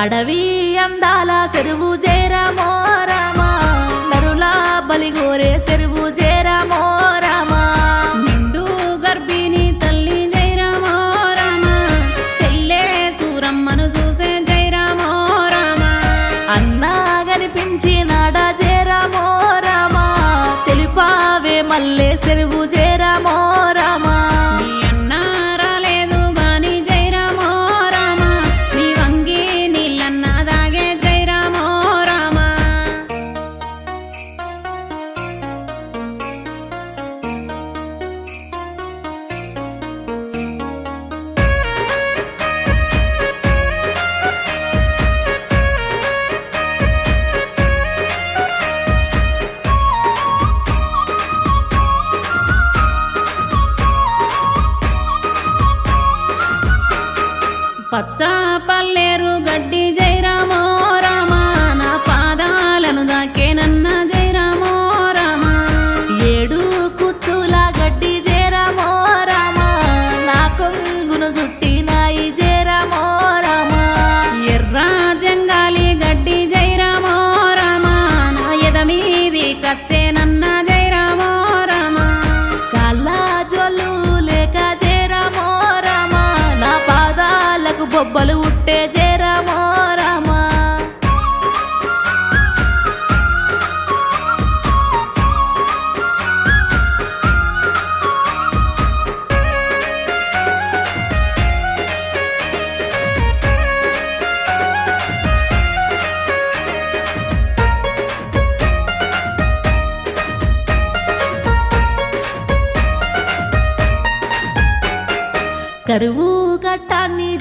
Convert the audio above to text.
అడవి అందాల చెరువు జయరామో రామా నరులా బలిగోరే చెరువు జయరామో రామా నిండు గర్భిణి తల్లి జయరామో రామ చెల్లే సూరమ్మను చూసే జయరామో రామ అన్నా కనిపించినాడ జయరామో రామా తెలిపావే మల్లె చెరువు జయరామో రామా నీ అన్న రాలేదు గాని జయరామో రామ నీ వంగి నీళ్ళన్న దాగే జయరామో రామ పచ్చ పల్లేరు గడ్డి జయరామో రామ నా పాదాలను దాకేనన్న జయరామో రామ ఏడు కుచ్చుల గడ్డి జయరామో రామా నా కొంగును చుట్టినాయి జయరామో రామా ఎర్ర జంగాలి గడ్డి జయరామో రామ నా ఎదమీది కచ్చేనన్న జయరామో రామ కాళ్ళ జొల్లు లేక జయరామో రామా నా పాదాలకు బొబ్బలు ఉట్టే జయరామో రామా కరువు కట్టాన్ని